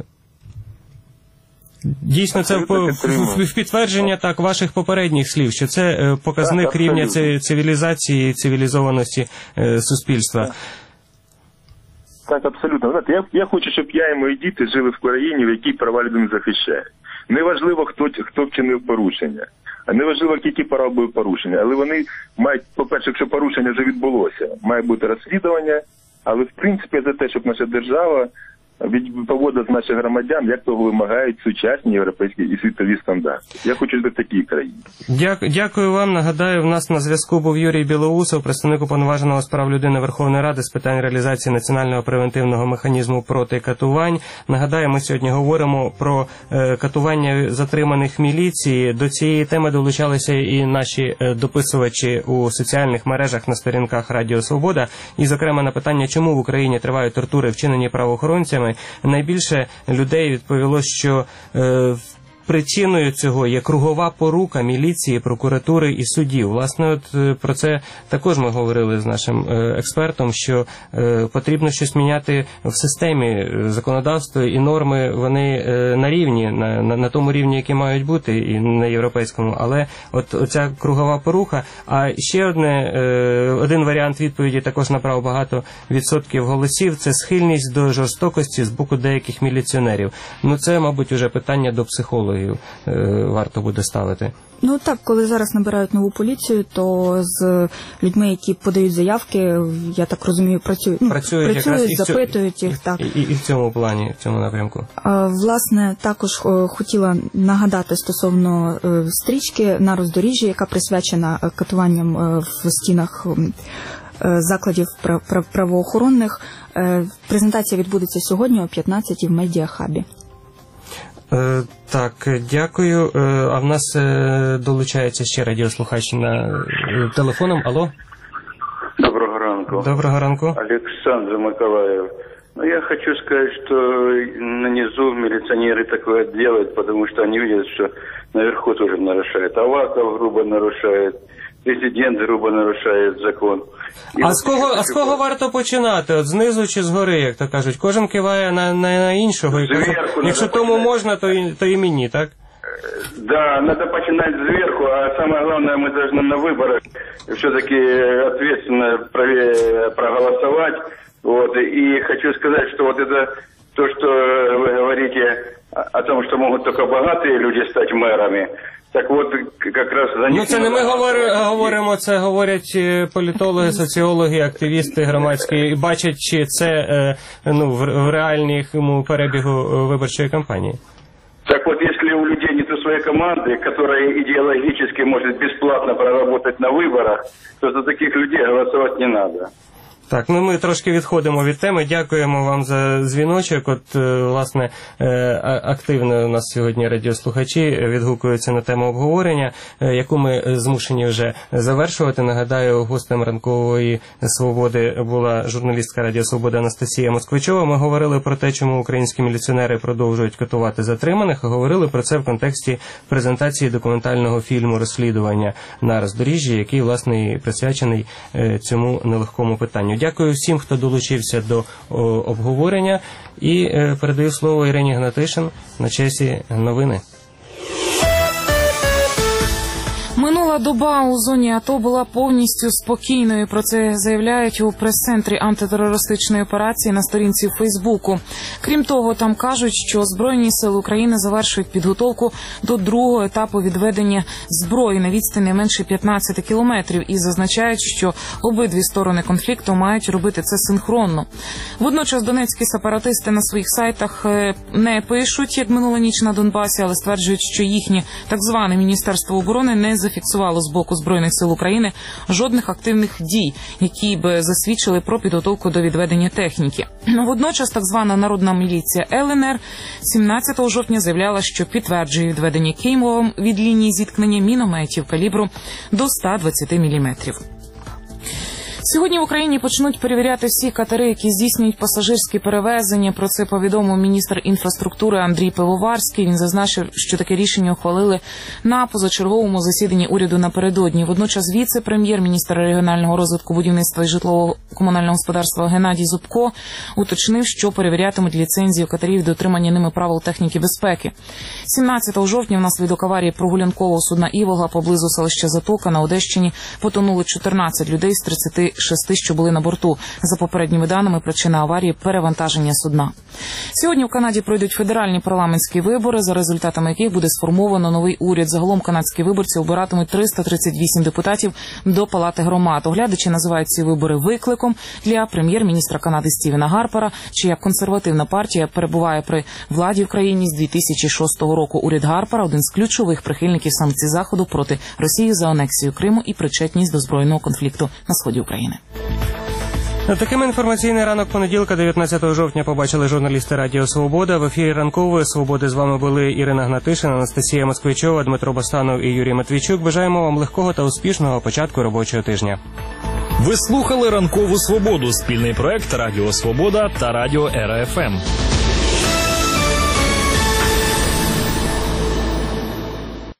B: Дійсно, це в, в, в підтвердження так ваших попередніх слів, що це показник так, рівня цивілізації, цивілізованості е, суспільства.
R: Так, так абсолютно. Знаєте, я, я хочу, щоб я і мої діти жили в країні, в якій права людини захищають. Неважливо, хто, хто вчинив порушення. А неважливо, які права були порушення, але вони мають, по-перше, якщо порушення вже відбулося, має бути розслідування, але в принципі за те, щоб наша держава поводила з наших громадян, як того вимагають сучасні європейські і світові стандарти. Я хочу жити в такій країні.
B: Дякую, дякую вам. Нагадаю, в нас на зв'язку був Юрій Білоусов, представник уповноваженого з прав людини Верховної Ради з питань реалізації національного превентивного механізму проти катувань. Нагадаю, ми сьогодні говоримо про е, катування затриманих міліції. До цієї теми долучалися і наші е, дописувачі у соціальних мережах на сторінках Радіо Свобода. І, зокрема, на питання, чому в Україні тривають тортури, вчинені правоохоронцями, найбільше людей відповіло, що е, причиною цього є кругова порука міліції, прокуратури і судів. Власне, от про це також ми говорили з нашим експертом, що потрібно щось міняти в системі законодавства, і норми, вони на рівні, на, на, на тому рівні, які мають бути, і на європейському, але от оця кругова порука. А ще одне, один варіант відповіді також набрав багато відсотків голосів, це схильність до жорстокості з боку деяких міліціонерів. Ну це, мабуть, уже питання до психологів варто буде ставити.
O: Ну так, коли зараз набирають нову поліцію, то з людьми, які подають заявки, я так розумію, працюють, ну,
B: працюють,
O: працюють запитують їх. Так.
B: І, і, і в цьому плані, в цьому напрямку.
O: А, власне, також хотіла нагадати стосовно е, стрічки на роздоріжжі, яка присвячена катуванням е, в стінах е, закладів прав, правоохоронних. Е, презентація відбудеться сьогодні о п'ятнадцятій в Медіахабі.
B: Е, так, дякую. Е, а в нас е, долучається ще радіослухач на е, телефоном. Алло?
U: Доброго ранку.
B: Доброго ранку.
U: Александр Маколаев. Ну, я хочу сказать, что на низу милиционеры такое делают, потому что они видят, что наверху тоже нарушают. Аваков грубо нарушает, президент грубо нарушает закон. І
B: а з кого, а з кого варто починати? От знизу чи згори, як то кажуть? Кожен киває на, на, на іншого. І каже, якщо тому можна, то і, то і мені, так?
U: Да, надо починать сверху, а самое главное, мы должны на выборах все-таки ответственно проголосовать. Вот, и хочу сказать, что вот это то, что вы говорите о том, что могут только богатые люди стать мэрами, так от, якраз за них...
B: Ну, це не ми говори, говоримо, це говорять політологи, соціологи, активісти громадські, і бачать, чи це ну, в, в реальному перебігу виборчої кампанії.
U: Так вот, если у людей нет своей команды, которая идеологически может бесплатно проработать на выборах, то за таких людей голосовать не надо.
B: Так, ну ми трошки відходимо від теми. Дякуємо вам за дзвіночок. От, власне, активно у нас сьогодні радіослухачі відгукуються на тему обговорення, яку ми змушені вже завершувати. Нагадаю, гостем ранкової «Свободи» була журналістка Радіо Свобода Анастасія Москвичова. Ми говорили про те, чому українські міліціонери продовжують катувати затриманих, а говорили про це в контексті презентації документального фільму «Розслідування на роздоріжжі», який, власне, і присвячений цьому нелегкому питанню. Дякую всім, хто долучився до о, обговорення, і е, передаю слово Ірині Гнатишин на часі новини.
F: Минула доба у зоні АТО була повністю спокійною. Про це заявляють у прес-центрі антитерористичної операції на сторінці у Фейсбуку. Крім того, там кажуть, що Збройні сили України завершують підготовку до другого етапу відведення зброї на відстані не менше п'ятнадцяти кілометрів і зазначають, що обидві сторони конфлікту мають робити це синхронно. Водночас донецькі сепаратисти на своїх сайтах не пишуть, як минула ніч на Донбасі, але стверджують, що їхнє так зване Міністерство оборони не зафіксувало з боку Збройних сил України жодних активних дій, які б засвідчили про підготовку до відведення техніки. Водночас так звана народна міліція Ел Ен Ер сімнадцятого жовтня заявляла, що підтверджує відведення Києвом від лінії зіткнення мінометів калібру до ста двадцяти міліметрів. Сьогодні в Україні почнуть перевіряти всі катери, які здійснюють пасажирські перевезення. Про це повідомив міністр інфраструктури Андрій Пивоварський. Він зазначив, що таке рішення ухвалили на позачерговому засіданні уряду напередодні. Водночас віце-прем'єр-міністр регіонального розвитку, будівництва і житлово-комунального господарства Геннадій Зубко уточнив, що перевірятимуть ліцензію катерів до дотримання ними правил техніки безпеки. сімнадцятого жовтня внаслідок аварії прогулянкового судна «Іволга» поблизу селища Затока на Одещині потонули чотирнадцять людей з тридцяти шести, що були на борту. За попередніми даними, причина аварії – перевантаження судна. Сьогодні в Канаді пройдуть федеральні парламентські вибори, за результатами яких буде сформовано новий уряд. Загалом канадські виборці обиратимуть триста тридцять вісім депутатів до Палати громад. Оглядачі називають ці вибори викликом для прем'єр-міністра Канади Стівена Гарпера, чия консервативна партія перебуває при владі в країні з дві тисячі шостого року. Уряд Гарпера – один з ключових прихильників санкцій Заходу проти Росії за анексію Криму і причетність до збройного конфлікту на сході України.
B: Таким інформаційний ранок понеділка, дев'ятнадцятого жовтня, побачили журналісти Радіо Свобода. В ефірі ранкової «Свободи» з вами були Ірина Гнатишин, Анастасія Москвичова, Дмитро Бостанов і Юрій Матвійчук. Бажаємо вам легкого та успішного початку робочого тижня.
A: Ви слухали «Ранкову Свободу» – спільний проект Радіо Свобода та Радіо Ера Еф Ем.